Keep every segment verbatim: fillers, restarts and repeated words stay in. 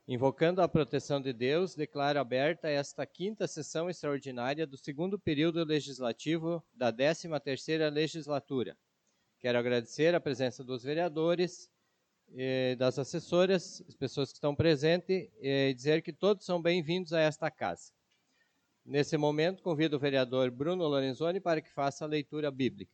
Invocando a proteção de Deus, declaro aberta esta quinta sessão extraordinária do segundo período legislativo da décima terceira legislatura. Quero agradecer a presença dos vereadores, eh, das assessoras, as pessoas que estão presentes, e dizer que todos são bem-vindos a esta casa. Nesse momento, convido o vereador Bruno Lorenzoni para que faça a leitura bíblica.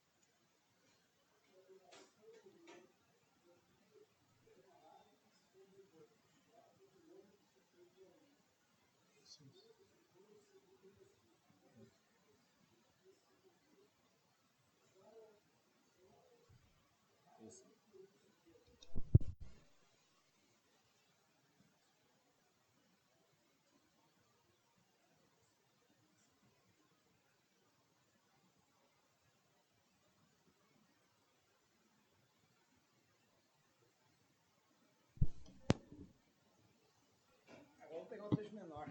Vamos pegar o trecho menor.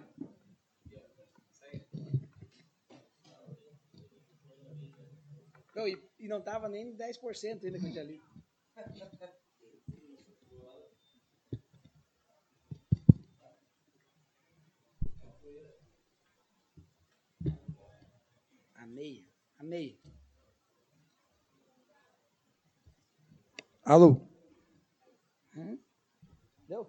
Não, e, e não estava nem dez por cento ainda que eu tinha lido. A meia, a meia. Alô? Hum? Deu?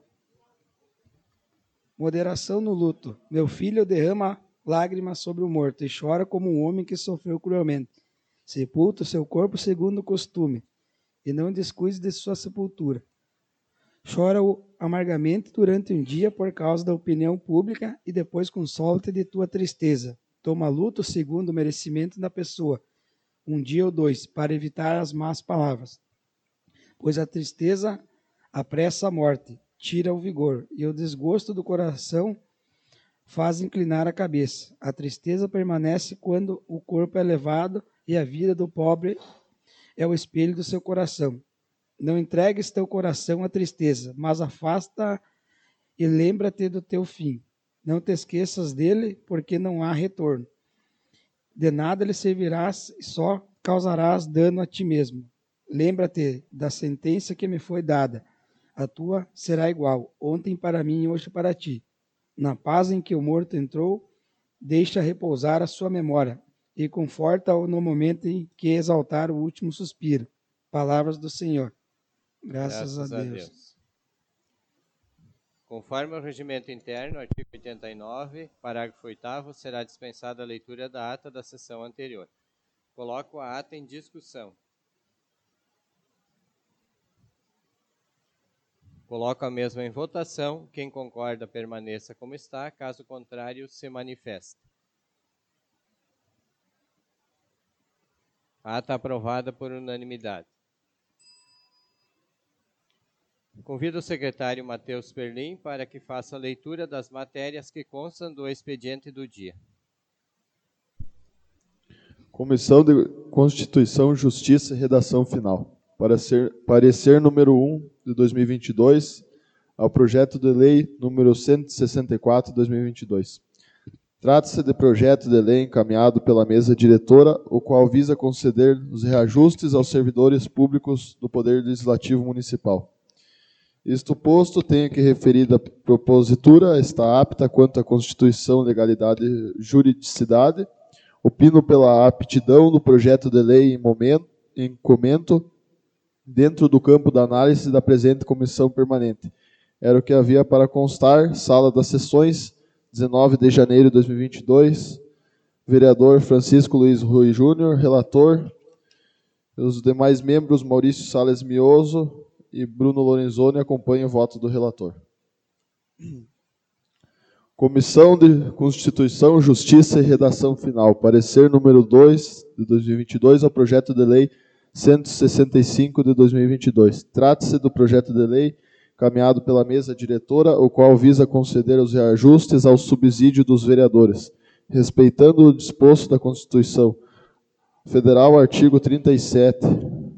Moderação no luto. Meu filho derrama lágrimas sobre o morto e chora como um homem que sofreu cruelmente. Sepulta o seu corpo segundo o costume, e não descuide de sua sepultura. Chora amargamente durante um dia por causa da opinião pública e depois consola-te de tua tristeza. Toma luto segundo o merecimento da pessoa, um dia ou dois, para evitar as más palavras. Pois a tristeza apressa a morte, tira o vigor, e o desgosto do coração faz inclinar a cabeça. A tristeza permanece quando o corpo é levado e a vida do pobre é o espelho do seu coração. Não entregues teu coração à tristeza, mas afasta e lembra-te do teu fim. Não te esqueças dele, porque não há retorno. De nada lhe servirás e só causarás dano a ti mesmo. Lembra-te da sentença que me foi dada. A tua será igual, ontem para mim e hoje para ti. Na paz em que o morto entrou, deixa repousar a sua memória e conforta-o no momento em que exaltar o último suspiro. Palavras do Senhor. Graças, Graças a, Deus. a Deus. Conforme o regimento interno, artigo oitenta e nove, parágrafo oitavo, será dispensada a leitura da ata da sessão anterior. Coloco a ata em discussão. Coloco a mesma em votação. Quem concorda, permaneça como está. Caso contrário, se manifesta. A ata aprovada por unanimidade. Convido o secretário Matheus Perlim para que faça a leitura das matérias que constam do expediente do dia. Comissão de Constituição, Justiça e Redação Final. Parecer, parecer número um de dois mil e vinte e dois ao projeto de lei número cento e sessenta e quatro de dois mil e vinte e dois. Trata-se de projeto de lei encaminhado pela mesa diretora, o qual visa conceder os reajustes aos servidores públicos do Poder Legislativo Municipal. Isto posto, tenho que referir a propositura está apta quanto à Constituição, legalidade e juridicidade. Opino pela aptidão do projeto de lei em, momento, em comento dentro do campo da análise da presente comissão permanente. Era o que havia para constar, sala das sessões, dezenove de janeiro de dois mil e vinte e dois, vereador Francisco Luiz Rui Júnior, relator, os demais membros, Maurício Salles Mioso e Bruno Lorenzoni, acompanham o voto do relator. Comissão de Constituição, Justiça e Redação Final. Parecer número dois de dois mil e vinte e dois ao projeto de lei cento e sessenta e cinco de dois mil e vinte e dois. Trata-se do projeto de lei caminhado pela mesa diretora, o qual visa conceder os reajustes ao subsídio dos vereadores, respeitando o disposto da Constituição Federal, artigo trinta e sete.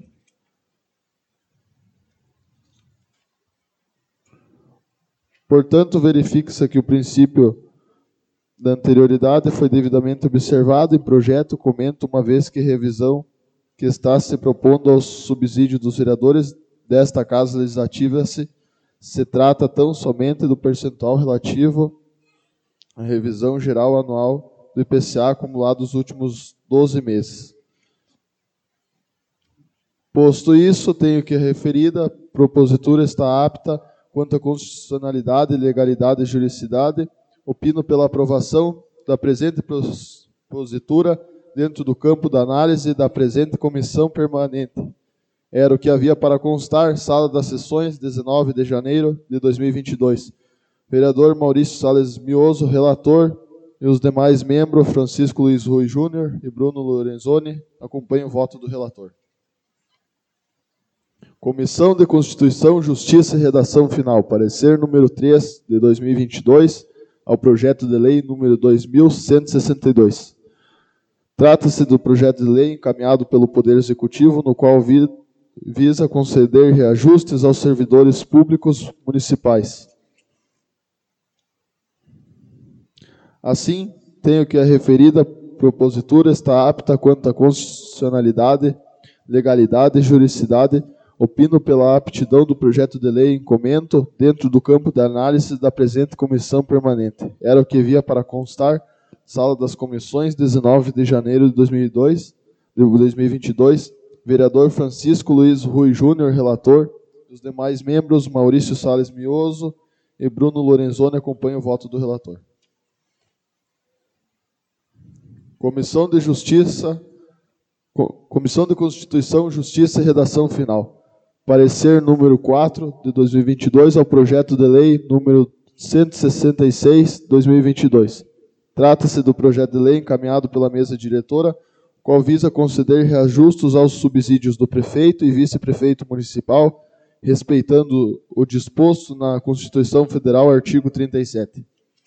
Portanto, verifica-se que o princípio da anterioridade foi devidamente observado em projeto, comento, uma vez que revisão que está se propondo ao subsídio dos vereadores desta Casa Legislativa se Se trata tão somente do percentual relativo à revisão geral anual do I P C A acumulado nos últimos doze meses. Posto isso, tenho que a referida propositura está apta quanto à constitucionalidade, legalidade e juridicidade. Opino pela aprovação da presente propositura dentro do campo da análise da presente comissão permanente. Era o que havia para constar, sala das sessões, dezenove de janeiro de dois mil e vinte e dois. Vereador Maurício Salles Mioso, relator, e os demais membros, Francisco Luiz Rui Júnior e Bruno Lorenzoni, acompanham o voto do relator. Comissão de Constituição, Justiça e Redação Final. Parecer número três de dois mil e vinte e dois ao projeto de lei número dois mil cento e sessenta e dois. Trata-se do projeto de lei encaminhado pelo Poder Executivo, no qual vi, visa conceder reajustes aos servidores públicos municipais. Assim, tenho que a referida propositura está apta quanto à constitucionalidade, legalidade e juridicidade. Opino pela aptidão do projeto de lei em comento dentro do campo de análise da presente comissão permanente. Era o que havia para constar, sala das comissões, dezenove de janeiro de dois mil e dois, de dois mil e vinte e dois, vereador Francisco Luiz Rui Júnior, relator, os demais membros, Maurício Salles Mioso e Bruno Lorenzoni, acompanham o voto do relator. Comissão de Justiça, Comissão de Constituição, Justiça e Redação Final. Parecer número quatro de dois mil e vinte e dois ao projeto de lei número cento e sessenta e seis de dois mil e vinte e dois. Trata-se do projeto de lei encaminhado pela mesa diretora, qual visa conceder reajustes aos subsídios do prefeito e vice-prefeito municipal, respeitando o disposto na Constituição Federal, artigo trinta e sete.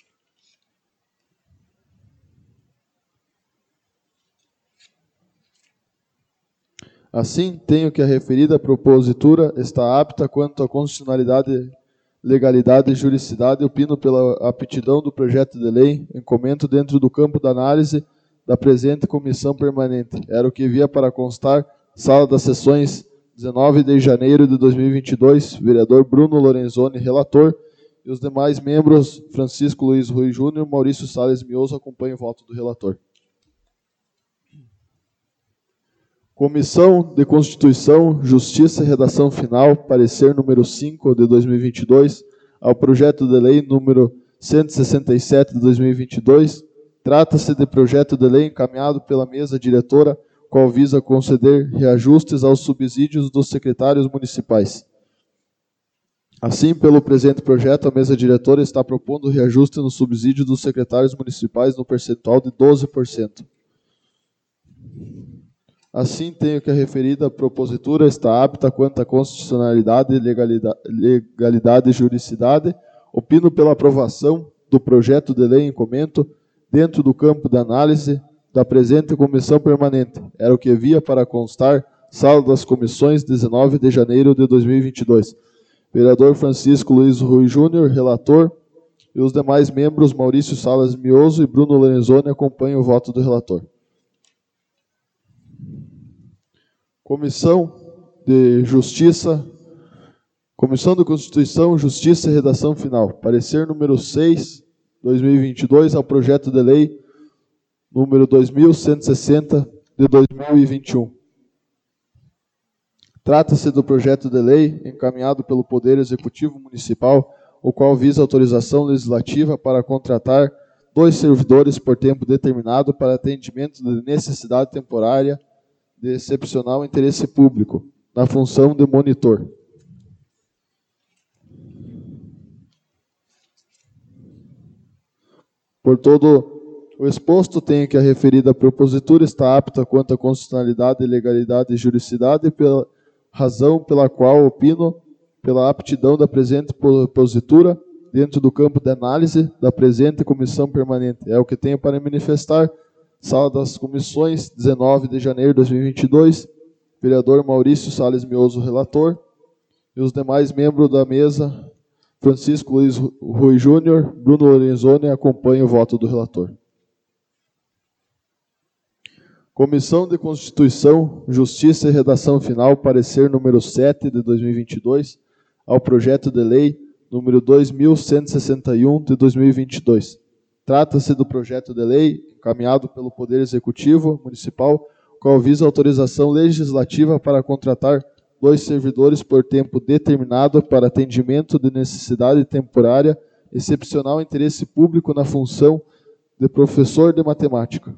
Assim, tenho que a referida propositura está apta quanto à constitucionalidade, legalidade e juridicidade. Opino pela aptidão do projeto de lei em comento dentro do campo da análise da presente comissão permanente. Era o que via para constar, sala das sessões, dezenove de janeiro de dois mil e vinte e dois, vereador Bruno Lorenzoni, relator, e os demais membros, Francisco Luiz Rui Júnior, Maurício Salles Mioso, acompanham o voto do relator. Comissão de Constituição, Justiça e Redação Final, parecer número cinco de dois mil e vinte e dois, ao projeto de lei número cento e sessenta e sete de dois mil e vinte e dois. Trata-se de projeto de lei encaminhado pela mesa diretora, qual visa conceder reajustes aos subsídios dos secretários municipais. Assim, pelo presente projeto, a mesa diretora está propondo reajuste no subsídio dos secretários municipais no percentual de doze por cento. Assim, tenho que a referida propositura está apta quanto à constitucionalidade, legalidade, legalidade e juridicidade. Opino pela aprovação do projeto de lei em comento dentro do campo de análise da presente comissão permanente. Era o que havia para constar, sala das comissões, dezenove de janeiro de dois mil e vinte e dois. Vereador Francisco Luiz Rui Júnior, relator, e os demais membros, Maurício Salles Mioso e Bruno Lorenzoni, acompanham o voto do relator. Comissão de Justiça, Comissão de Constituição, Justiça e Redação Final. Parecer número seis de dois mil e vinte e dois ao projeto de lei número dois mil cento e sessenta de dois mil e vinte e um. Trata-se do projeto de lei encaminhado pelo Poder Executivo Municipal, o qual visa autorização legislativa para contratar dois servidores por tempo determinado para atendimento de necessidade temporária de excepcional interesse público, na função de monitor. Por todo o exposto, tenho que a referida propositura está apta quanto à constitucionalidade, legalidade e juridicidade, pela razão pela qual opino pela aptidão da presente propositura dentro do campo de análise da presente comissão permanente. É o que tenho para manifestar. Sala das comissões, dezenove de janeiro de dois mil e vinte e dois, vereador Maurício Salles Mioso, relator, e os demais membros da mesa, Francisco Luiz Rui Júnior, Bruno Lorenzoni, acompanham o voto do relator. Comissão de Constituição, Justiça e Redação Final, parecer número sete de dois mil e vinte e dois, ao projeto de lei número dois mil cento e sessenta e um, de dois mil e vinte e dois. Trata-se do projeto de lei encaminhado pelo Poder Executivo Municipal, qual visa autorização legislativa para contratar dois servidores por tempo determinado para atendimento de necessidade temporária, excepcional interesse público na função de professor de matemática.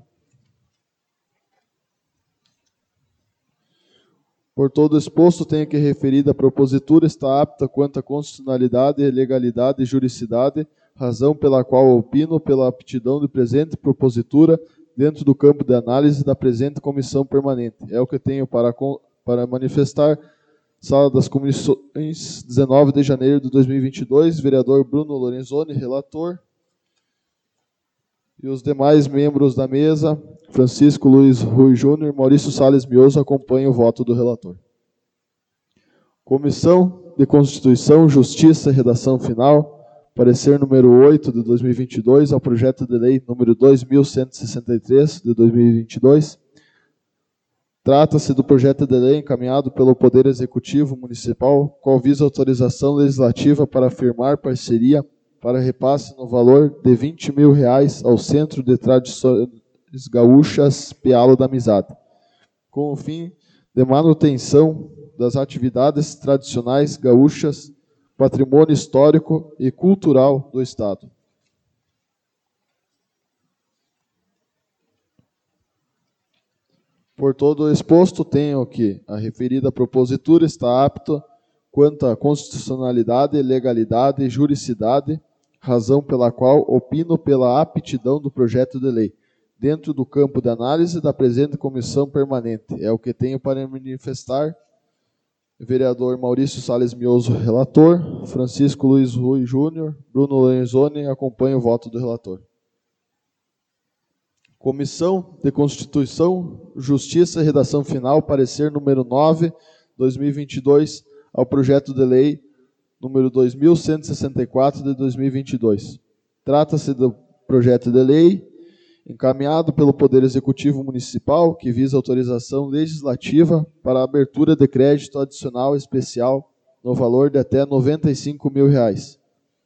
Por todo exposto, tenho que referir a propositura está apta quanto à constitucionalidade, legalidade e juridicidade, razão pela qual opino pela aptidão de presente propositura dentro do campo de análise da presente comissão permanente. É o que tenho para, para manifestar. Sala das Comissões, dezenove de janeiro de dois mil e vinte e dois, vereador Bruno Lorenzoni, relator. E os demais membros da mesa, Francisco Luiz Rui Júnior e Maurício Salles Mioso, acompanham o voto do relator. Comissão de Constituição, Justiça e Redação Final. Parecer número oito de dois mil e vinte e dois ao projeto de lei número dois mil cento e sessenta e três de dois mil e vinte e dois. Trata-se do projeto de lei encaminhado pelo Poder Executivo Municipal, qual visa autorização legislativa para firmar parceria para repasse no valor de vinte mil reais ao Centro de Tradições Gaúchas Pealo da Amizade, com o fim de manutenção das atividades tradicionais gaúchas, patrimônio histórico e cultural do Estado. Por todo o exposto, tenho que a referida propositura está apta quanto à constitucionalidade, legalidade e juridicidade, razão pela qual opino pela aptidão do projeto de lei, dentro do campo de análise da presente comissão permanente. É o que tenho para manifestar. Vereador Maurício Salles Mioso, relator. Francisco Luiz Rui Júnior, Bruno Lorenzoni, acompanha o voto do relator. Comissão de Constituição, Justiça e Redação Final, parecer número nove, dois mil e vinte e dois, ao projeto de lei número dois mil cento e sessenta e quatro de dois mil e vinte e dois. Trata-se do projeto de lei encaminhado pelo Poder Executivo Municipal, que visa autorização legislativa para a abertura de crédito adicional especial no valor de até noventa e cinco mil reais.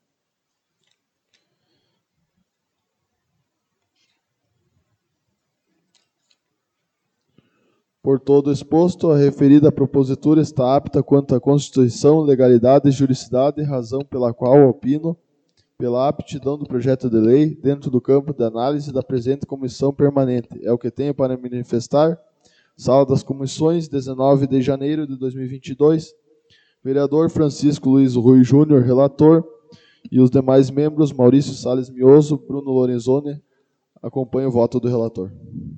Por todo exposto, a referida propositura está apta quanto à Constituição, legalidade e juridicidade, razão pela qual opino pela aptidão do projeto de lei dentro do campo de análise da presente comissão permanente. É o que tenho para manifestar. Sala das Comissões, dezenove de janeiro de dois mil e vinte e dois. Vereador Francisco Luiz Rui Júnior, relator. E os demais membros, Maurício Salles Mioso, Bruno Lorenzoni, acompanham o voto do relator.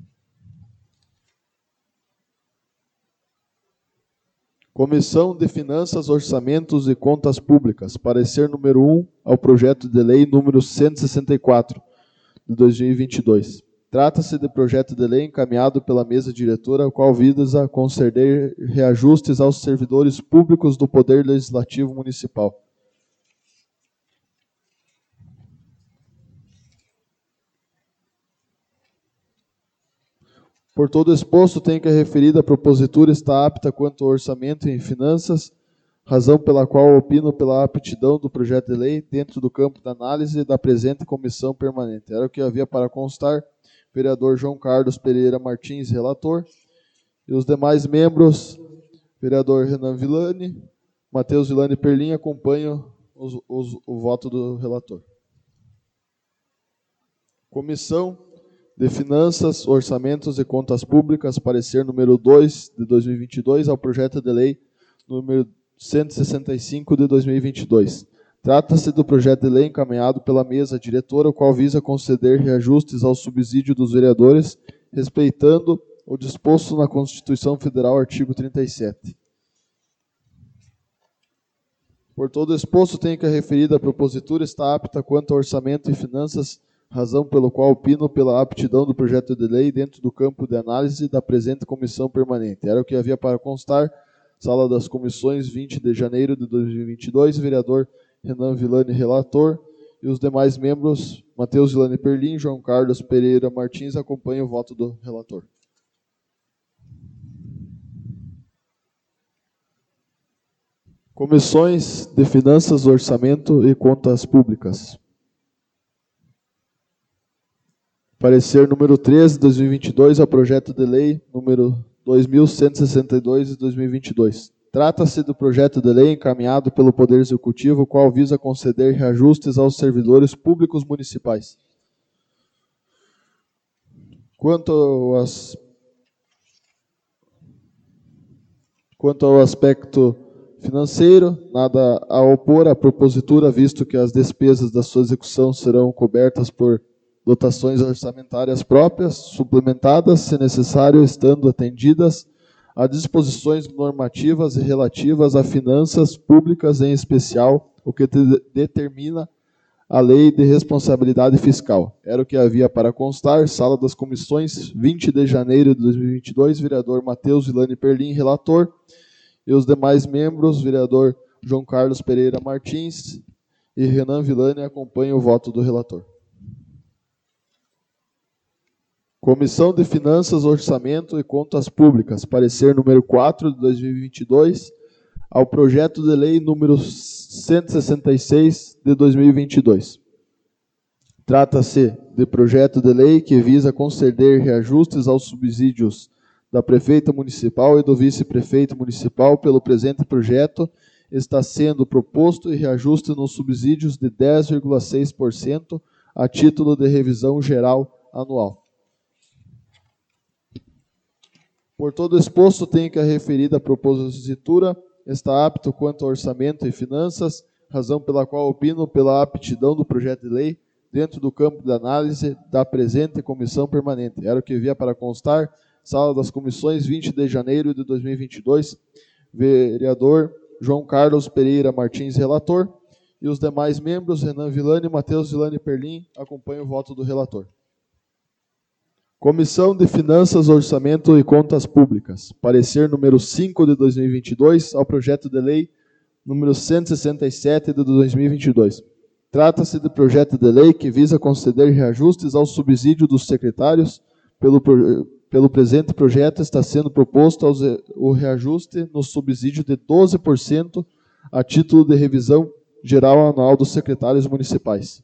Comissão de Finanças, Orçamentos e Contas Públicas, parecer número um ao projeto de lei número cento e sessenta e quatro, de dois mil e vinte e dois. Trata-se de projeto de lei encaminhado pela mesa diretora, o qual visa conceder reajustes aos servidores públicos do Poder Legislativo Municipal. Por todo exposto, tenho que a referida propositura está apta quanto ao orçamento e finanças, razão pela qual opino pela aptidão do projeto de lei dentro do campo da análise da presente comissão permanente. Era o que havia para constar. Vereador João Carlos Pereira Martins, relator. E os demais membros, vereador Renan Villani, Matheus Villani Perlin, acompanham os, os, o voto do relator. Comissão de Finanças, Orçamentos e Contas Públicas, parecer número dois de dois mil e vinte e dois ao projeto de lei número cento e sessenta e cinco de dois mil e vinte e dois. Trata-se do projeto de lei encaminhado pela mesa diretora, o qual visa conceder reajustes ao subsídio dos vereadores, respeitando o disposto na Constituição Federal, artigo trinta e sete. Por todo exposto, tenho que a referida propositura está apta quanto ao orçamento e finanças, razão pelo qual opino pela aptidão do projeto de lei dentro do campo de análise da presente comissão permanente. Era o que havia para constar. Sala das Comissões, vinte de janeiro de dois mil e vinte e dois, vereador Renan Villani, relator, e os demais membros, Matheus Villani Perlin, João Carlos Pereira Martins, acompanham o voto do relator. Comissões de Finanças, Orçamento e Contas Públicas. Parecer número treze de dois mil e vinte e dois ao projeto de lei número dois mil cento e sessenta e dois de dois mil e vinte e dois. Trata-se do projeto de lei encaminhado pelo Poder Executivo, o qual visa conceder reajustes aos servidores públicos municipais. Quanto aos, quanto ao aspecto financeiro, nada a opor à propositura, visto que as despesas da sua execução serão cobertas por dotações orçamentárias próprias, suplementadas, se necessário, estando atendidas a disposições normativas relativas a finanças públicas, em especial o que de- determina a Lei de Responsabilidade Fiscal. Era o que havia para constar. Sala das Comissões, vinte de janeiro de dois mil e vinte e dois, vereador Matheus Vilani Perlim, relator, e os demais membros, vereador João Carlos Pereira Martins e Renan Vilani, acompanham o voto do relator. Comissão de Finanças, Orçamento e Contas Públicas, parecer número quatro de dois mil e vinte e dois, ao projeto de lei número cento e sessenta e seis de dois mil e vinte e dois. Trata-se de projeto de lei que visa conceder reajustes aos subsídios da prefeita municipal e do vice-prefeito municipal. Pelo presente projeto, está sendo proposto e reajuste nos subsídios de dez vírgula seis por cento a título de revisão geral anual. Por todo exposto, tenho que a referida propositura está apto quanto ao orçamento e finanças, razão pela qual opino pela aptidão do projeto de lei dentro do campo de análise da presente comissão permanente. Era o que via para constar. Sala das Comissões, vinte de janeiro de dois mil e vinte e dois, vereador João Carlos Pereira Martins, relator, e os demais membros, Renan Vilani e Matheus Vilani Perlim, acompanham o voto do relator. Comissão de Finanças, Orçamento e Contas Públicas. Parecer número cinco de dois mil e vinte e dois ao projeto de lei número cento e sessenta e sete de dois mil e vinte e dois. Trata-se de projeto de lei que visa conceder reajustes ao subsídio dos secretários. Pelo, pelo presente projeto está sendo proposto aos, o reajuste no subsídio de doze por cento a título de revisão geral anual dos secretários municipais.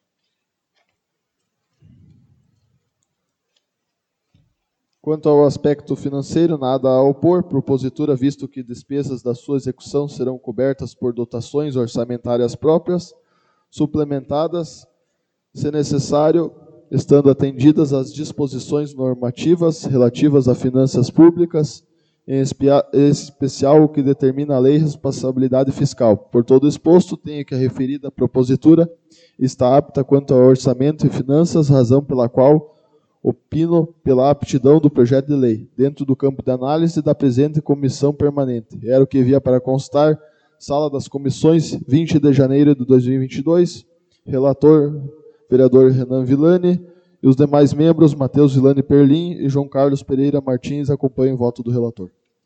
Quanto ao aspecto financeiro, nada a opor, propositura, visto que despesas da sua execução serão cobertas por dotações orçamentárias próprias, suplementadas, se necessário, estando atendidas as disposições normativas relativas a finanças públicas, em especial o que determina a Lei de Responsabilidade Fiscal. Por todo exposto, tenho que a referida propositura está apta quanto ao orçamento e finanças, razão pela qual opino pela aptidão do projeto de lei, dentro do campo de análise da presente comissão permanente. Era o que via para constar. Sala das Comissões, vinte de janeiro de dois mil e vinte e dois, relator, vereador Renan Vilani, e os demais membros, Matheus Vilani Perlim e João Carlos Pereira Martins, acompanham o voto do relator.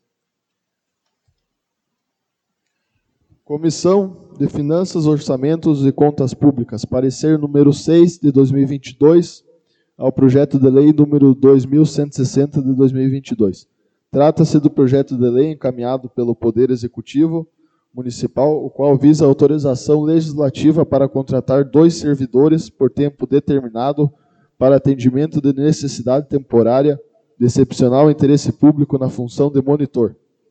Comissão de Finanças, Orçamentos e Contas Públicas, parecer número seis de dois mil e vinte e dois, ao projeto de lei número dois mil cento e sessenta de dois mil e vinte e dois. Trata-se do projeto de lei encaminhado pelo Poder Executivo Municipal, o qual visa a autorização legislativa para contratar dois servidores por tempo determinado para atendimento de necessidade temporária de excepcional interesse público na função de monitor.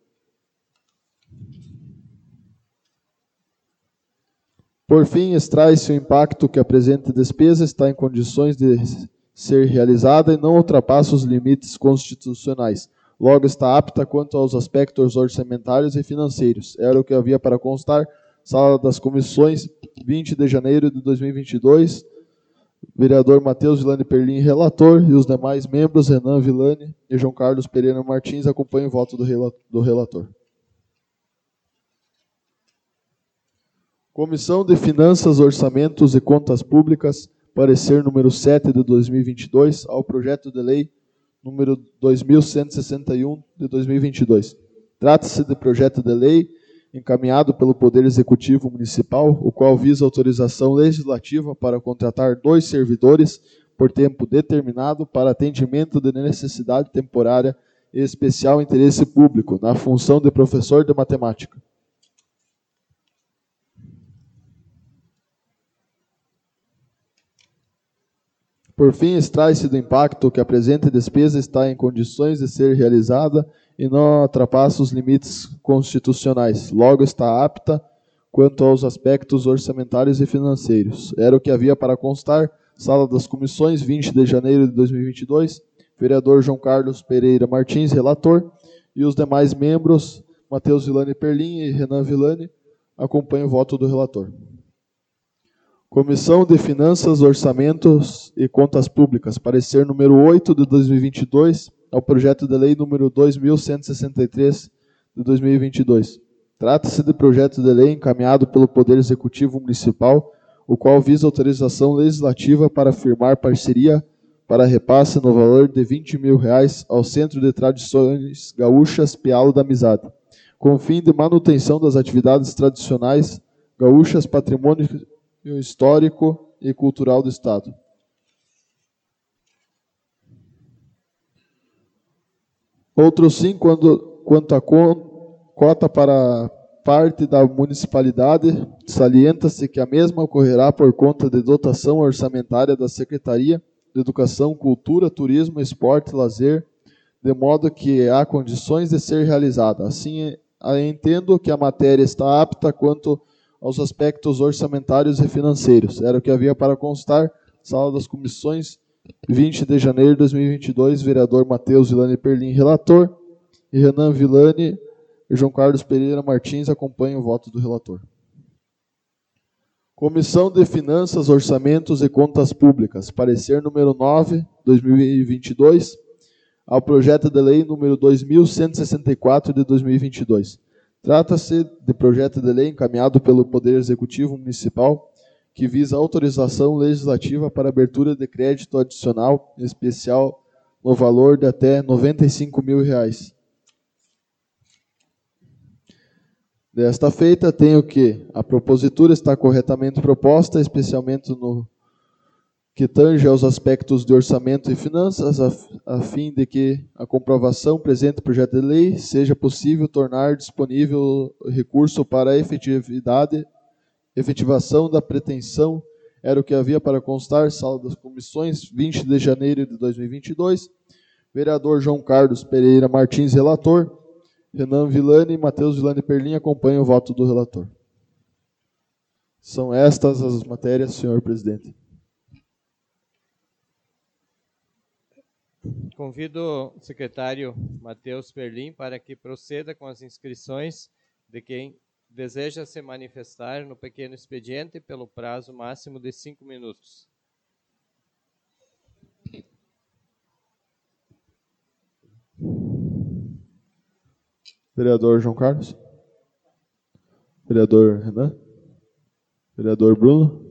Por fim, extrai-se o impacto que a presente despesa está em condições de ser realizada e não ultrapassa os limites constitucionais. Logo, está apta quanto aos aspectos orçamentários e financeiros. Era o que havia para constar. Sala das Comissões, vinte de janeiro de dois mil e vinte e dois, vereador Matheus Vilani Perlim, relator, e os demais membros, Renan Vilani e João Carlos Pereira Martins, acompanham o voto do relator. Comissão de Finanças, Orçamentos e Contas Públicas, parecer número sete de dois mil e vinte e dois, ao projeto de lei número dois mil cento e sessenta e um de dois mil e vinte e dois. Trata-se de projeto de lei encaminhado pelo Poder Executivo Municipal, o qual visa autorização legislativa para contratar dois servidores por tempo determinado para atendimento de necessidade temporária e especial interesse público na função de professor de matemática. Por fim, extrai-se do impacto que a presente despesa está em condições de ser realizada e não ultrapassa os limites constitucionais. Logo, está apta quanto aos aspectos orçamentários e financeiros. Era o que havia para constar. Sala das Comissões, vinte de janeiro de dois mil e vinte e dois. Vereador João Carlos Pereira Martins, relator. E os demais membros, Matheus Villani Perlin e Renan Villani, acompanham o voto do relator. Comissão de Finanças, Orçamentos e Contas Públicas. Parecer número oito de dois mil e vinte e dois ao projeto de lei número dois mil cento e sessenta e três de dois mil e vinte e dois. Trata-se de projeto de lei encaminhado pelo Poder Executivo Municipal, o qual visa autorização legislativa para firmar parceria para repasse no valor de vinte mil reais ao Centro de Tradições Gaúchas Pialo da Amizade, com o fim de manutenção das atividades tradicionais gaúchas, patrimônio histórico e cultural do Estado. Outro sim, quando, quanto à cota para parte da municipalidade, salienta-se que a mesma ocorrerá por conta de dotação orçamentária da Secretaria de Educação, Cultura, Turismo, Esporte e Lazer, de modo que há condições de ser realizada. Assim, entendo que a matéria está apta quanto aos aspectos orçamentários e financeiros. Era o que havia para constar. Sala das Comissões, vinte de janeiro de dois mil e vinte e dois, vereador Matheus Villani Perlin, relator, e Renan Villani e João Carlos Pereira Martins acompanham o voto do relator. Comissão de Finanças, Orçamentos e Contas Públicas. Parecer número nove de dois mil e vinte e dois ao projeto de lei número dois mil cento e sessenta e quatro de dois mil e vinte e dois. Trata-se de projeto de lei encaminhado pelo Poder Executivo Municipal que visa autorização legislativa para abertura de crédito adicional especial no valor de até noventa e cinco mil reais. Desta feita, tenho que a propositura está corretamente proposta, especialmente no que tange aos aspectos de orçamento e finanças, a, a fim de que a comprovação presente projeto de lei seja possível tornar disponível recurso para a efetividade, efetivação da pretensão, era o que havia para constar. Sala das Comissões, vinte de janeiro de dois mil e vinte e dois, vereador João Carlos Pereira Martins, relator, Renan Villani e Matheus Villani Perlin acompanham o voto do relator. São estas as matérias, senhor presidente. Convido o secretário Matheus Perlin para que proceda com as inscrições de quem deseja se manifestar no pequeno expediente pelo prazo máximo de cinco minutos. Vereador João Carlos. Vereador Renan. Vereador Bruno.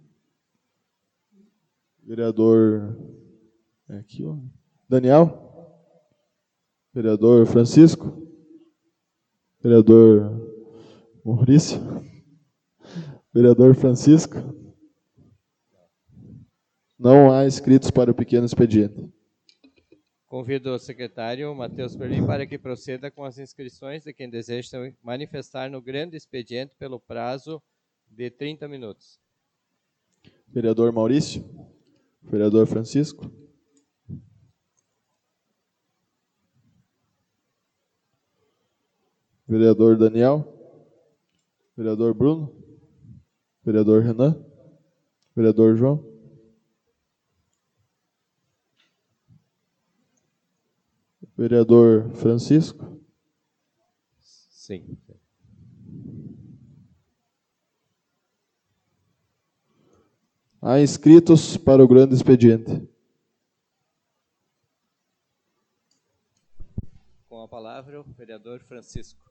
Vereador é aqui, ó. Daniel. Vereador Francisco. Vereador Maurício. Vereador Francisco. Não há inscritos para o pequeno expediente. Convido o secretário Matheus Perlin para que proceda com as inscrições de quem deseja se manifestar no grande expediente pelo prazo de trinta minutos. Vereador Maurício. Vereador Francisco. Vereador Daniel. Vereador Bruno. Vereador Renan. Vereador João. Vereador Francisco. Sim. Há inscritos para o grande expediente. Com a palavra, o vereador Francisco.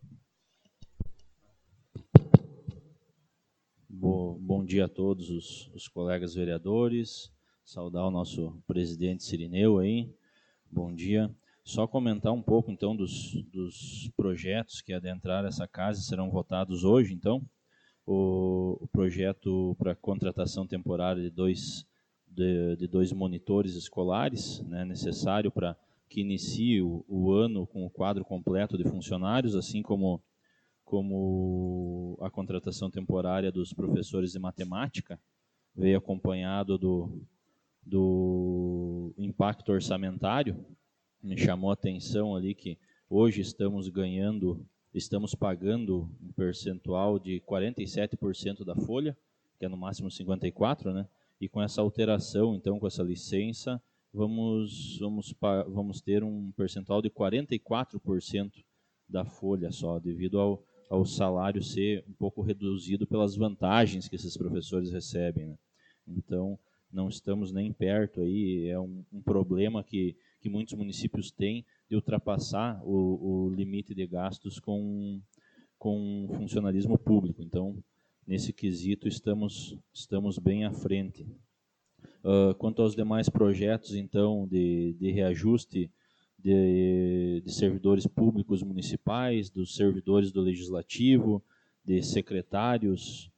Bom, bom dia a todos os, os colegas vereadores. Saudar o nosso presidente Cirineu aí. Bom dia. Só comentar um pouco, então, dos, dos projetos que adentraram essa casa e serão votados hoje, então. O, o projeto para contratação temporária de dois, de, de dois monitores escolares, né, necessário para que inicie o, o ano com o quadro completo de funcionários, assim como, como a contratação temporária dos professores de matemática, veio acompanhado do, do impacto orçamentário, me chamou a atenção ali que hoje estamos ganhando, estamos pagando um percentual de quarenta e sete por cento da folha, que é no máximo cinquenta e quatro por cento, né? E com essa alteração, então, com essa licença, vamos, vamos, vamos ter um percentual de quarenta e quatro por cento da folha só, devido ao, ao salário ser um pouco reduzido pelas vantagens que esses professores recebem, né? Então, não estamos nem perto aí, é um, um problema que, que muitos municípios têm de ultrapassar o, o limite de gastos com, com funcionalismo público. Então, nesse quesito, estamos, estamos bem à frente. Uh, quanto aos demais projetos, então, de, de reajuste de, de servidores públicos municipais, dos servidores do Legislativo, de secretários,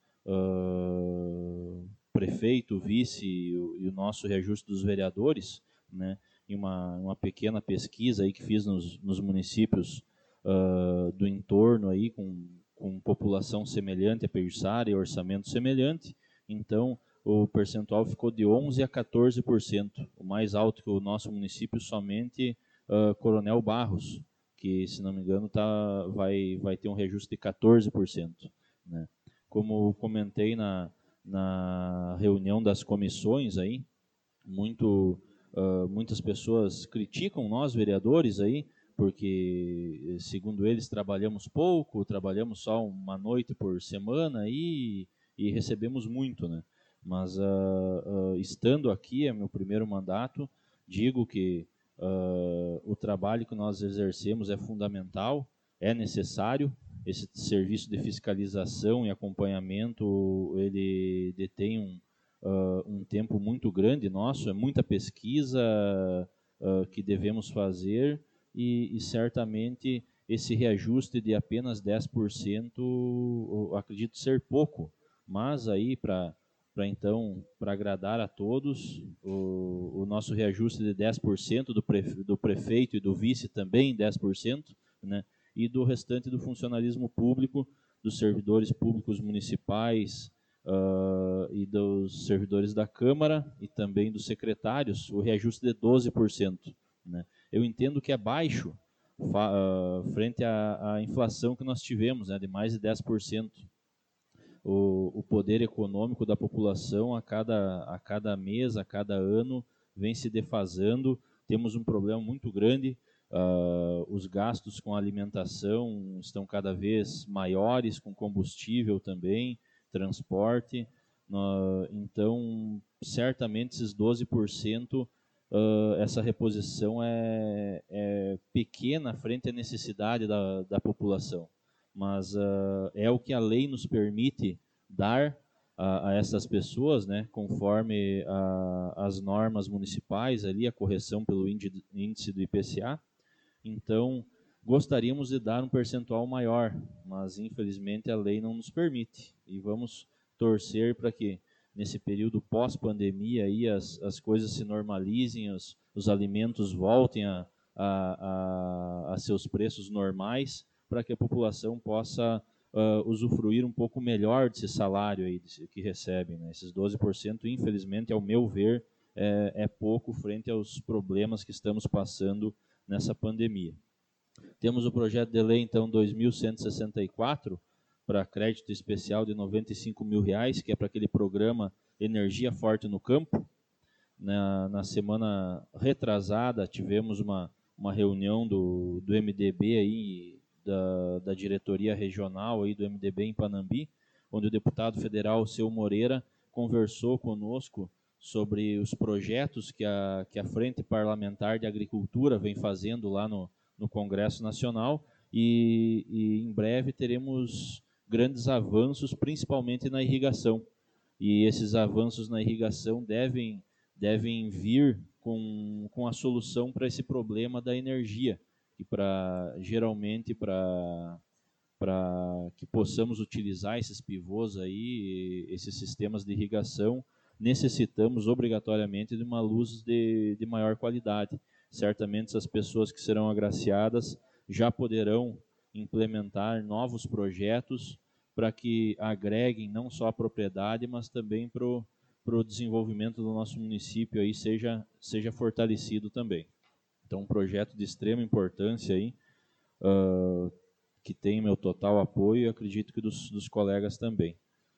uh, prefeito, vice e o, e o nosso reajuste dos vereadores, né, em uma, uma pequena pesquisa aí que fiz nos, nos municípios uh, do entorno, aí, com, com população semelhante a Peijuçara e orçamento semelhante. Então, o percentual ficou de onze a quatorze por cento, o mais alto que o nosso município, somente uh, Coronel Barros, que, se não me engano, tá, vai, vai ter um reajuste de quatorze por cento. Né? Como comentei na, na reunião das comissões, aí, muito, uh, muitas pessoas criticam nós, vereadores, aí, porque, segundo eles, trabalhamos pouco, trabalhamos só uma noite por semana e, e recebemos muito, né? Mas, uh, uh, estando aqui, é meu primeiro mandato, digo que uh, o trabalho que nós exercemos é fundamental, é necessário. Esse serviço de fiscalização e acompanhamento, ele detém um, uh, um tempo muito grande nosso, é muita pesquisa uh, que devemos fazer e, e certamente esse reajuste de apenas dez por cento, acredito ser pouco, mas aí para para então, para agradar a todos, o, o nosso reajuste de dez por cento do, prefe, do prefeito e do vice também dez por cento, né? E do restante do funcionalismo público, dos servidores públicos municipais uh, e dos servidores da Câmara e também dos secretários, o reajuste de doze por cento. Né? Eu entendo que é baixo fa, uh, frente à, à inflação que nós tivemos, né, de mais de dez por cento. O, o poder econômico da população a cada, a cada mês, a cada ano, vem se defasando. Temos um problema muito grande, uh, os gastos com alimentação estão cada vez maiores, com combustível também, transporte. Uh, então, certamente esses doze por cento, uh, essa reposição é, é pequena frente à necessidade da, da população. Mas uh, é o que a lei nos permite dar a, a essas pessoas, né, conforme a, as normas municipais, ali, a correção pelo índice do I P C A. Então, gostaríamos de dar um percentual maior, mas infelizmente a lei não nos permite. E vamos torcer para que, nesse período pós-pandemia, aí, as, as coisas se normalizem, os, os alimentos voltem a, a, a, a seus preços normais, para que a população possa uh, usufruir um pouco melhor desse salário aí que recebem. Né? Esses doze por cento, infelizmente, ao meu ver, é, é pouco frente aos problemas que estamos passando nessa pandemia. Temos o projeto de lei, então, dois mil cento e sessenta e quatro, para crédito especial de noventa e cinco mil reais, que é para aquele programa Energia Forte no Campo. Na, na semana retrasada, tivemos uma, uma reunião do, do M D B aí, Da, da diretoria regional aí do M D B em Panambi, onde o deputado federal Seu Moreira conversou conosco sobre os projetos que a, que a Frente Parlamentar de Agricultura vem fazendo lá no, no Congresso Nacional e, e em breve teremos grandes avanços, principalmente na irrigação. E esses avanços na irrigação devem, devem vir com, com a solução para esse problema da energia. E pra, geralmente para que possamos utilizar esses pivôs aí, esses sistemas de irrigação, necessitamos obrigatoriamente de uma luz de, de maior qualidade. Certamente essas pessoas que serão agraciadas já poderão implementar novos projetos para que agreguem não só a propriedade, mas também para para o desenvolvimento do nosso município aí seja, seja fortalecido também. Então, um projeto de extrema importância aí, uh, que tem meu total apoio e acredito que dos, dos colegas também.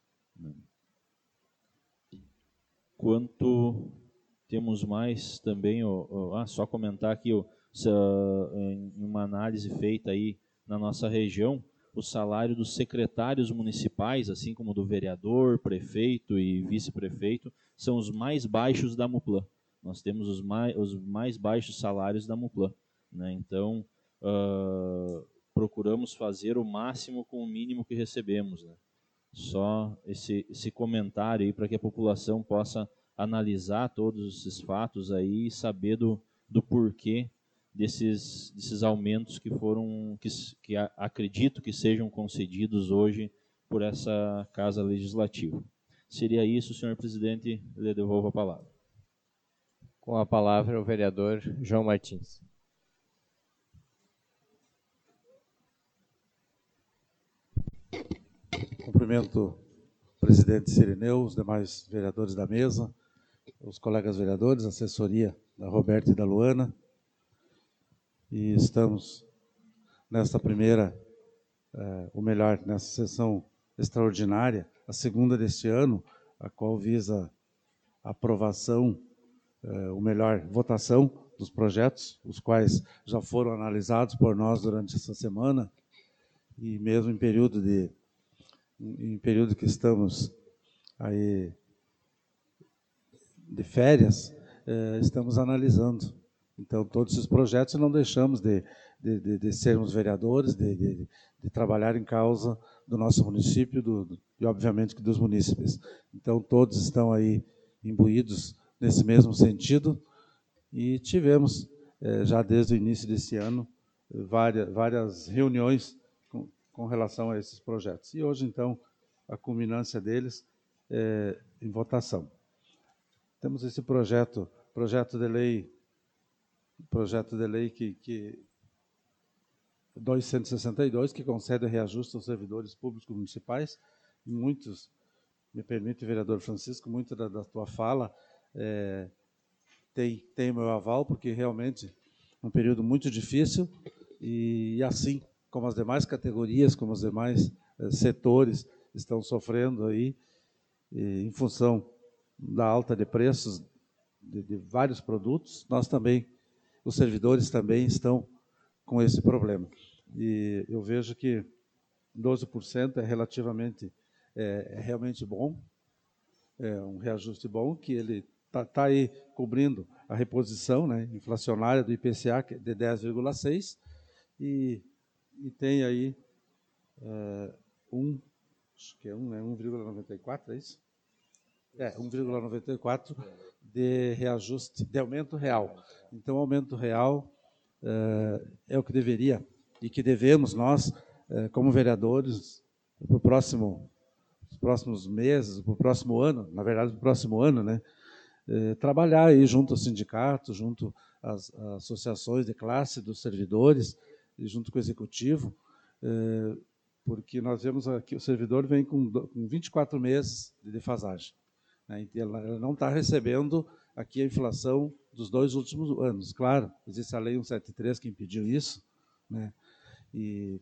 Quanto temos mais também, ó, ó, ah, só comentar aqui, ó, se, uh, em uma análise feita aí na nossa região, o salário dos secretários municipais, assim como do vereador, prefeito e vice-prefeito, são os mais baixos da MUPLAN. Nós temos os mais, os mais baixos salários da MUPLAN, né? Então, uh, procuramos fazer o máximo com o mínimo que recebemos, né? Só esse, esse comentário aí para que a população possa analisar todos esses fatos aí e saber do, do porquê desses, desses aumentos que foram, que, que a, acredito que sejam concedidos hoje por essa Casa Legislativa. Seria isso, senhor presidente, eu lhe devolvo a palavra. Com a palavra o vereador João Martins. Cumprimento o presidente Cirineu, os demais vereadores da mesa, os colegas vereadores, a assessoria da Roberta e da Luana. E estamos nesta primeira, eh, ou melhor, nessa sessão extraordinária, a segunda deste ano, a qual visa a aprovação, eh, ou melhor, votação dos projetos, os quais já foram analisados por nós durante essa semana, e mesmo em período de em período que estamos aí de férias, eh, estamos analisando. Então, todos esses projetos não deixamos de, de, de, de sermos vereadores, de, de, de trabalhar em causa do nosso município do, do, e, obviamente, dos munícipes. Então, todos estão aí imbuídos nesse mesmo sentido e tivemos, eh, já desde o início desse ano, várias, várias reuniões com, com relação a esses projetos. E hoje, então, a culminância deles é em votação. Temos esse projeto, projeto de lei, projeto de lei que, que duzentos e sessenta e dois, que concede reajuste aos servidores públicos municipais. Muitos, me permite, vereador Francisco, muito da, da tua fala é, tem, tem o meu aval, porque realmente é um período muito difícil e, e assim como as demais categorias, como os demais eh, setores estão sofrendo aí, e, em função da alta de preços de, de vários produtos, nós também, os servidores também estão com esse problema. E eu vejo que doze por cento é relativamente, é, é realmente bom, é um reajuste bom, que ele está tá aí cobrindo a reposição, né, inflacionária do I P C A, que é de dez vírgula seis, e, e tem aí é, um, acho que é um, né, um vírgula noventa e quatro, é isso? É, um vírgula noventa e quatro de reajuste, de aumento real. Então, o aumento real é, é o que deveria e que devemos nós, é, como vereadores, para o próximo, os próximos meses, para o próximo ano, na verdade, para o próximo ano, né, é, trabalhar aí junto aos sindicatos, junto às, às associações de classe dos servidores, e junto com o executivo, é, porque nós vemos aqui, o servidor vem com, com vinte e quatro meses de defasagem. Né, ela não está recebendo aqui a inflação dos dois últimos anos. Claro, existe a Lei cento e setenta e três que impediu isso, né, e,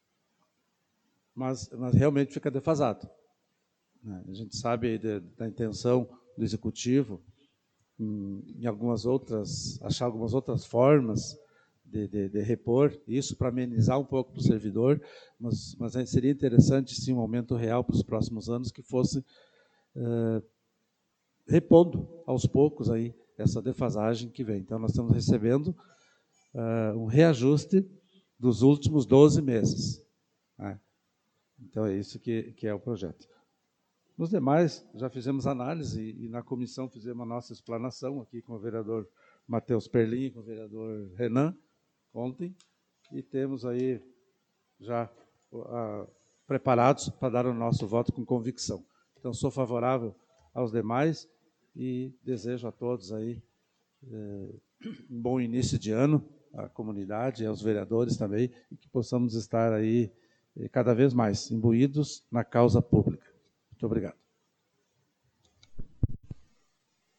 mas, mas realmente fica defasado. Né. A gente sabe de, da intenção do Executivo em, em algumas outras, achar algumas outras formas de, de, de repor isso para amenizar um pouco para o servidor, mas, mas seria interessante, sim, um aumento real para os próximos anos que fosse uh, repondo aos poucos aí essa defasagem que vem. Então, nós estamos recebendo uh, um reajuste dos últimos doze meses. Né? Então, é isso que, que é o projeto. Nos demais, já fizemos análise e, e na comissão fizemos a nossa explanação aqui com o vereador Matheus Perlin, com o vereador Renan, ontem, e temos aí já uh, preparados para dar o nosso voto com convicção. Então, sou favorável aos demais e desejo a todos aí eh, um bom início de ano, à comunidade, aos vereadores também, e que possamos estar aí eh, cada vez mais imbuídos na causa pública. Muito obrigado.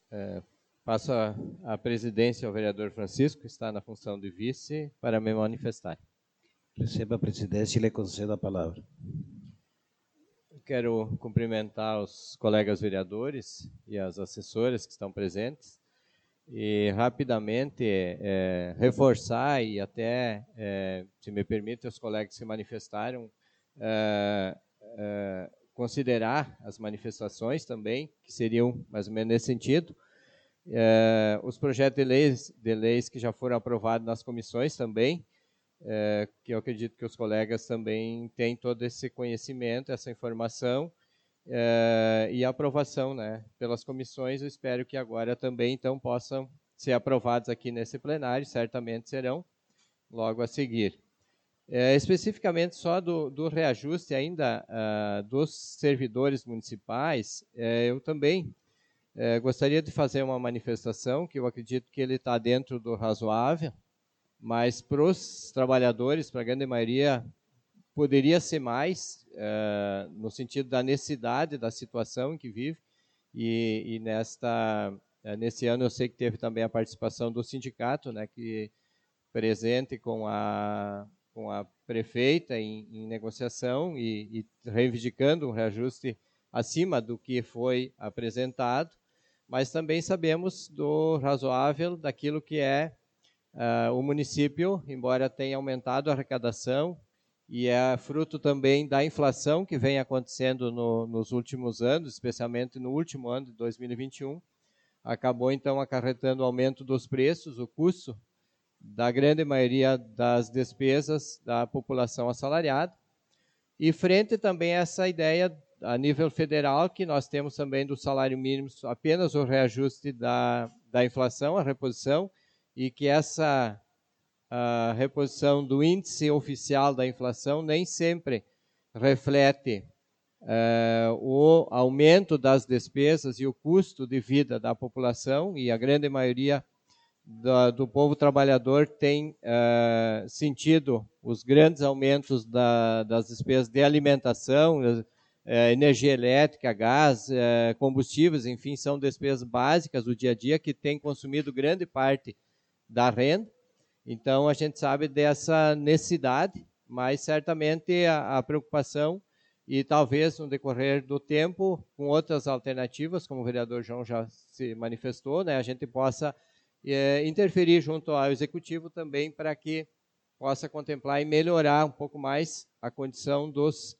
É, passo a, a presidência ao vereador Francisco, que está na função de vice, para me manifestar. Receba a presidência e lhe concedo a palavra. Quero cumprimentar os colegas vereadores e as assessoras que estão presentes e rapidamente é, reforçar e até, é, se me permite, os colegas que se manifestaram, é, é, considerar as manifestações também, que seriam mais ou menos nesse sentido. É, os projetos de leis, de leis que já foram aprovados nas comissões também, é, que eu acredito que os colegas também têm todo esse conhecimento, essa informação, é, e a aprovação, né, pelas comissões. Eu espero que agora também então possam ser aprovados aqui nesse plenário, certamente serão logo a seguir. É, especificamente só do, do reajuste ainda uh, dos servidores municipais, é, eu também é, gostaria de fazer uma manifestação, que eu acredito que ele está dentro do razoável, mas para os trabalhadores, para a grande maioria, poderia ser mais, uh, no sentido da necessidade da situação em que vive, e, e nesta, uh, nesse ano eu sei que teve também a participação do sindicato, né, que presente com a, com a prefeita em, em negociação e, e reivindicando um reajuste acima do que foi apresentado, mas também sabemos do razoável daquilo que é uh, o município, embora tenha aumentado a arrecadação, e é fruto também da inflação que vem acontecendo no, nos últimos anos, especialmente no último ano de dois mil e vinte e um, acabou então acarretando o aumento dos preços, o custo da grande maioria das despesas da população assalariada, e frente também a essa ideia a nível federal, que nós temos também do salário mínimo apenas o reajuste da, da inflação, a reposição, e que essa a reposição do índice oficial da inflação nem sempre reflete uh, o aumento das despesas e o custo de vida da população, e a grande maioria do, do povo trabalhador tem uh, sentido os grandes aumentos da, das despesas de alimentação, uh, energia elétrica, gás, uh, combustíveis, enfim, são despesas básicas do dia a dia que têm consumido grande parte da renda. Então, a gente sabe dessa necessidade, mas certamente a, a preocupação, e talvez no decorrer do tempo, com outras alternativas, como o vereador João já se manifestou, né, a gente possa é, interferir junto ao Executivo também para que possa contemplar e melhorar um pouco mais a condição dos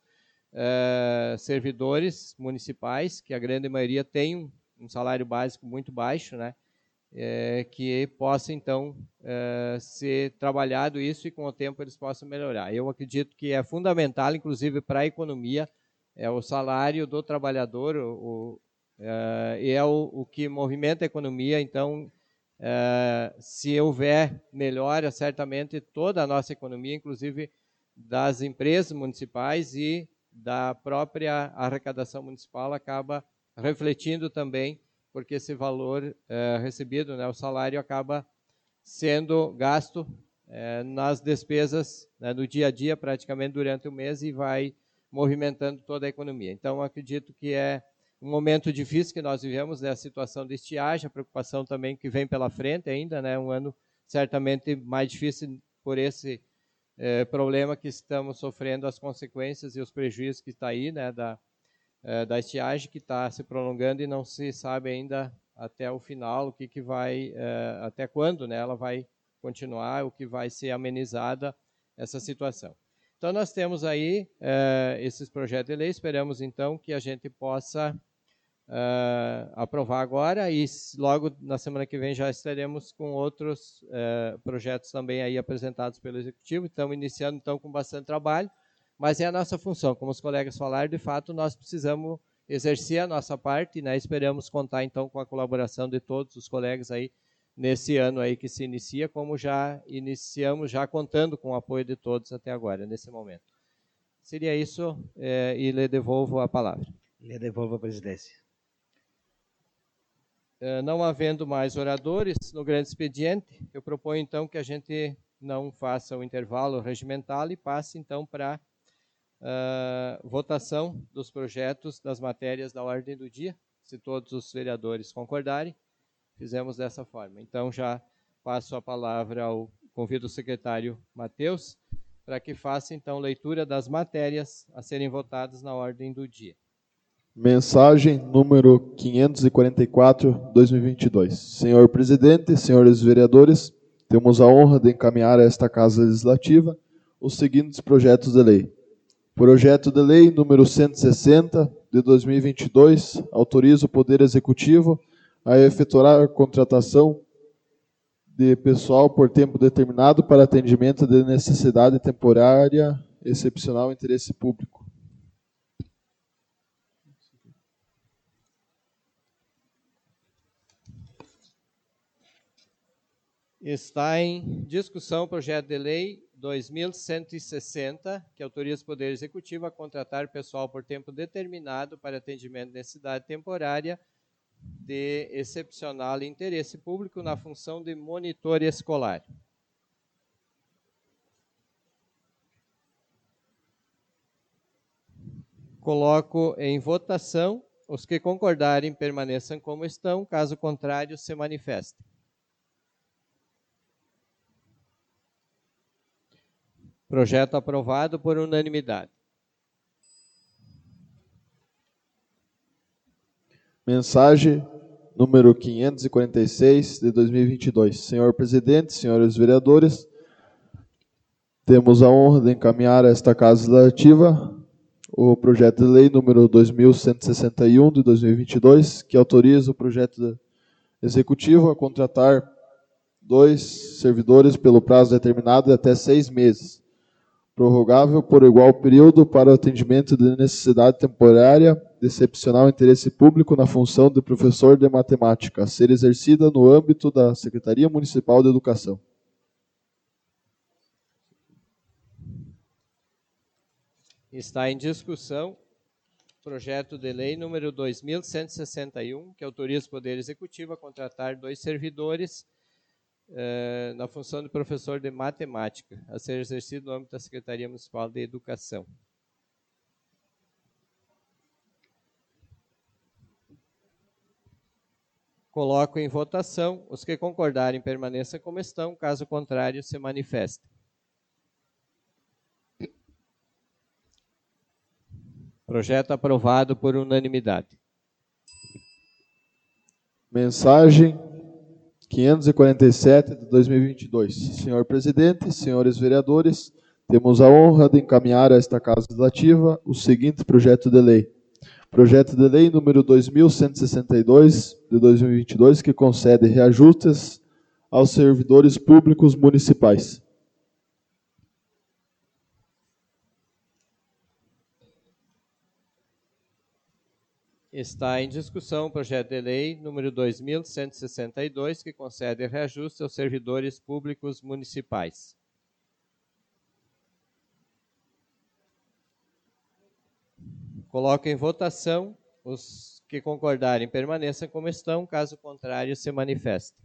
é, servidores municipais, que a grande maioria tem um, um salário básico muito baixo, né? É, que possa, então, é, ser trabalhado isso e, com o tempo, eles possam melhorar. Eu acredito que é fundamental, inclusive, para a economia, é o salário do trabalhador, o, o, é, e é o, o que movimenta a economia. Então, é, se houver melhora, certamente toda a nossa economia, inclusive das empresas municipais e da própria arrecadação municipal, acaba refletindo também, porque esse valor é, recebido, né, o salário, acaba sendo gasto é, nas despesas, né, do dia a dia, praticamente durante o mês, e vai movimentando toda a economia. Então, acredito que é um momento difícil que nós vivemos, né, a situação de estiagem, a preocupação também que vem pela frente ainda, né, um ano certamente mais difícil por esse é, problema que estamos sofrendo, as consequências e os prejuízos que está aí, né, da da estiagem, que está se prolongando e não se sabe ainda até o final o que, que vai, uh, até quando, né, ela vai continuar, o que vai ser amenizada essa situação. Então, nós temos aí uh, esses projetos de lei, esperamos então que a gente possa uh, aprovar agora, e logo na semana que vem já estaremos com outros uh, projetos também aí apresentados pelo Executivo. Estamos iniciando então com bastante trabalho, mas é a nossa função, como os colegas falaram, de fato nós precisamos exercer a nossa parte, né? Esperamos contar então com a colaboração de todos os colegas aí nesse ano aí que se inicia, como já iniciamos, já contando com o apoio de todos até agora, nesse momento. Seria isso, é, e lhe devolvo a palavra. Lhe devolvo a presidência. É, não havendo mais oradores no grande expediente, eu proponho então que a gente não faça o intervalo regimental e passe então para Uh, votação dos projetos das matérias da ordem do dia, se todos os vereadores concordarem. Fizemos dessa forma. Então, já passo a palavra ao, convido o secretário Matheus, para que faça, então, leitura das matérias a serem votadas na ordem do dia. Mensagem número quinhentos e quarenta e quatro, dois mil e vinte e dois. Senhor presidente, senhores vereadores, temos a honra de encaminhar a esta Casa Legislativa os seguintes projetos de lei. Projeto de lei número cento e sessenta, de dois mil e vinte e dois, autoriza o Poder Executivo a efetuar a contratação de pessoal por tempo determinado para atendimento de necessidade temporária, excepcional interesse público. Está em discussão o projeto de lei dois mil cento e sessenta, que autoriza o Poder Executivo a contratar pessoal por tempo determinado para atendimento de necessidade temporária de excepcional interesse público na função de monitor escolar. Coloco em votação. Os que concordarem permaneçam como estão, caso contrário, se manifestem. Projeto aprovado por unanimidade. Mensagem número quinhentos e quarenta e seis, de dois mil e vinte e dois. Senhor presidente, senhores vereadores, temos a honra de encaminhar a esta Casa Legislativa o projeto de lei número dois mil cento e sessenta e um, de dois mil e vinte e dois, que autoriza o projeto executivo a contratar dois servidores pelo prazo determinado de até seis meses, prorrogável por igual período para o atendimento de necessidade temporária de excepcional interesse público na função de professor de matemática, a ser exercida no âmbito da Secretaria Municipal de Educação. Está em discussão projeto de lei número dois mil cento e sessenta e um, que autoriza o Poder Executivo a contratar dois servidores eh, na função de professor de matemática, a ser exercido no âmbito da Secretaria Municipal de Educação. Coloco em votação. Os que concordarem permaneçam como estão, caso contrário, se manifestem. Projeto aprovado por unanimidade. Mensagem quinhentos e quarenta e sete, de dois mil e vinte e dois. Senhor presidente, senhores vereadores, temos a honra de encaminhar a esta Casa Legislativa o seguinte projeto de lei. Projeto de lei número dois mil cento e sessenta e dois, de dois mil e vinte e dois, que concede reajustes aos servidores públicos municipais. Está em discussão o projeto de lei número dois mil cento e sessenta e dois, que concede reajuste aos servidores públicos municipais. Coloco em votação. Os que concordarem permaneçam como estão, caso contrário, se manifestem.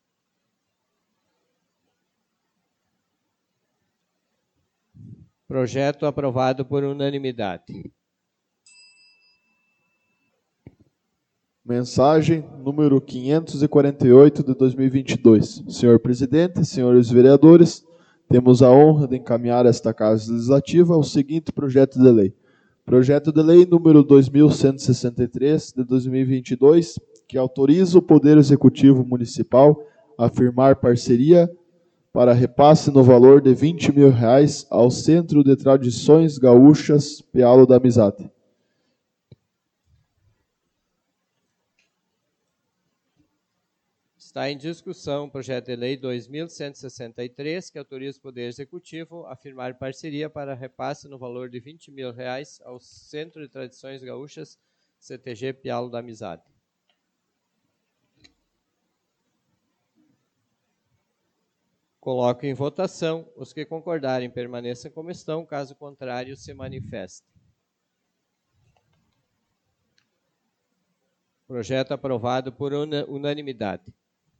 Projeto aprovado por unanimidade. Mensagem número quinhentos e quarenta e oito, de dois mil e vinte e dois. Senhor presidente, senhores vereadores, temos a honra de encaminhar a esta Casa Legislativa o seguinte projeto de lei. Projeto de lei número dois mil cento e sessenta e três, de dois mil e vinte e dois, que autoriza o Poder Executivo Municipal a firmar parceria para repasse no valor de vinte mil reais ao Centro de Tradições Gaúchas Pealo da Amizade. Está em discussão o projeto de lei dois mil cento e sessenta e três, que autoriza o Poder Executivo a firmar parceria para repasse no valor de vinte mil reais ao Centro de Tradições Gaúchas, C T G Pealo da Amizade. Coloco em votação. Os que concordarem permaneçam como estão, caso contrário, se manifestem. Projeto aprovado por unanimidade.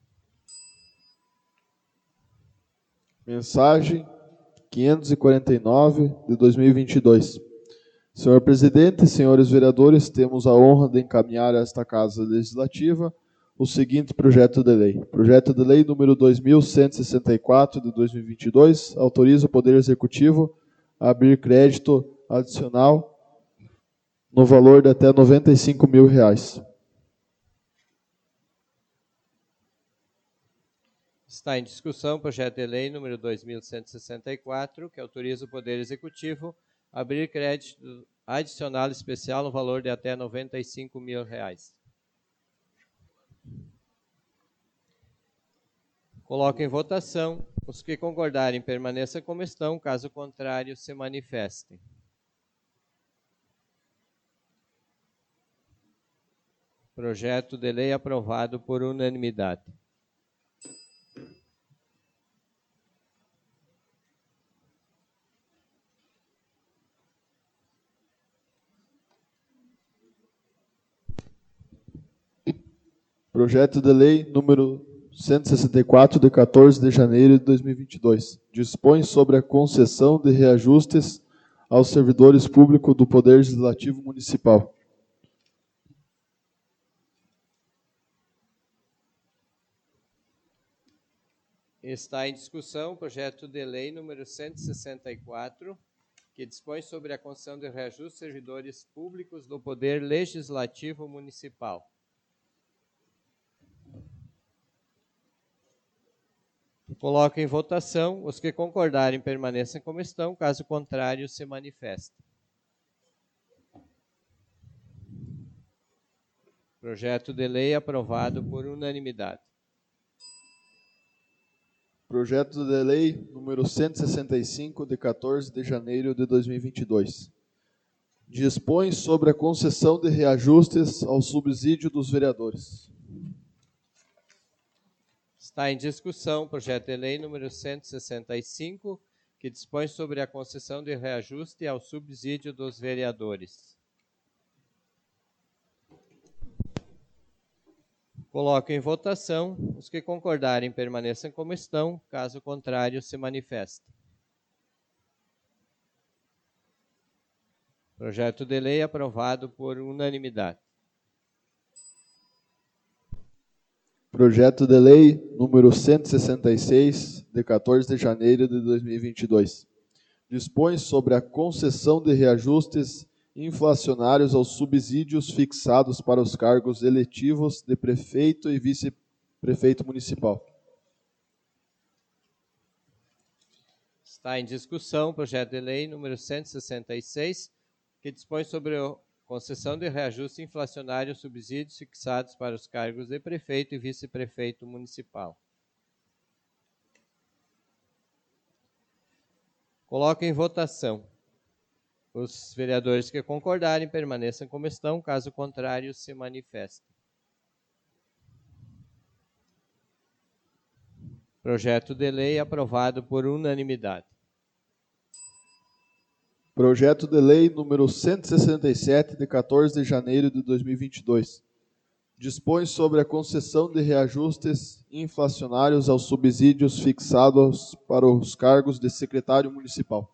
Mensagem quinhentos e quarenta e nove, de dois mil e vinte e dois. Senhor presidente, senhores vereadores, temos a honra de encaminhar a esta Casa Legislativa o seguinte projeto de lei. Projeto de lei número dois mil cento e sessenta e quatro de dois mil e vinte e dois, autoriza o Poder Executivo a abrir crédito adicional no valor de até noventa e cinco mil reais. Está em discussão o projeto de lei número dois mil cento e sessenta e quatro, que autoriza o Poder Executivo a abrir crédito adicional especial no valor de até noventa e cinco mil reais. Coloco em votação. Os que concordarem permaneçam como estão, caso contrário, se manifestem. Projeto de lei aprovado por unanimidade. Projeto de lei número cento e sessenta e quatro, de quatorze de janeiro de dois mil e vinte e dois. Dispõe sobre a concessão de reajustes aos servidores públicos do Poder Legislativo Municipal. Está em discussão o projeto de lei número cento e sessenta e quatro, que dispõe sobre a concessão de reajuste aos servidores públicos do Poder Legislativo Municipal. Coloco em votação. Os que concordarem permaneçam como estão, caso contrário, se manifestem. Projeto de lei aprovado por unanimidade. Projeto de lei número cento e sessenta e cinco, de quatorze de janeiro de dois mil e vinte e dois. Dispõe sobre a concessão de reajustes ao subsídio dos vereadores. Está em discussão o projeto de lei número cento e sessenta e cinco, que dispõe sobre a concessão de reajuste ao subsídio dos vereadores. Coloco em votação. Os que concordarem permaneçam como estão, caso contrário, se manifestem. Projeto de lei aprovado por unanimidade. Projeto de lei número cento e sessenta e seis, de quatorze de janeiro de dois mil e vinte e dois. Dispõe sobre a concessão de reajustes inflacionários aos subsídios fixados para os cargos eletivos de prefeito e vice-prefeito municipal. Está em discussão o projeto de lei número cento e sessenta e seis, que dispõe sobre a concessão de reajuste inflacionário aos subsídios fixados para os cargos de prefeito e vice-prefeito municipal. Coloco em votação. Os vereadores que concordarem permaneçam como estão, caso contrário, se manifestem. Projeto de lei aprovado por unanimidade. Projeto de lei número cento e sessenta e sete, de quatorze de janeiro de dois mil e vinte e dois. Dispõe sobre a concessão de reajustes inflacionários aos subsídios fixados para os cargos de secretário municipal.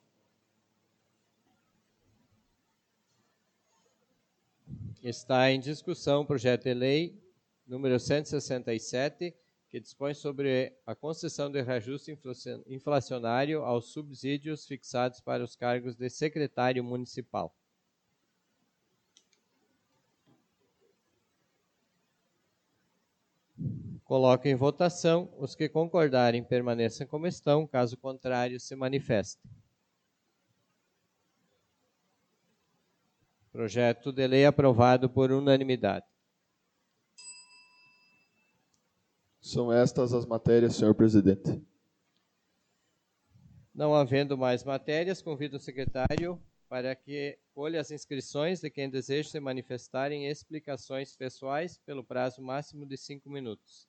Está em discussão o projeto de lei número cento e sessenta e sete, que dispõe sobre a concessão de reajuste inflacionário aos subsídios fixados para os cargos de secretário municipal. Coloco em votação. Os que concordarem permaneçam como estão, caso contrário, se manifestem. Projeto de lei aprovado por unanimidade. São estas as matérias, senhor presidente. Não havendo mais matérias, convido o secretário para que colha as inscrições de quem deseja se manifestar em explicações pessoais pelo prazo máximo de cinco minutos.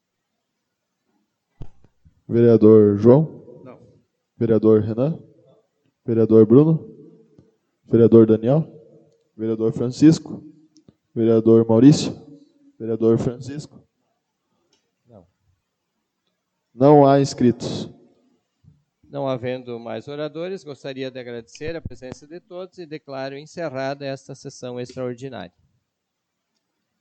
Vereador João? Não. Vereador Renan? Vereador Bruno? Vereador Daniel? Vereador Francisco? Vereador Maurício? Vereador Francisco? Não. Não há inscritos. Não havendo mais oradores, gostaria de agradecer a presença de todos e declaro encerrada esta sessão extraordinária.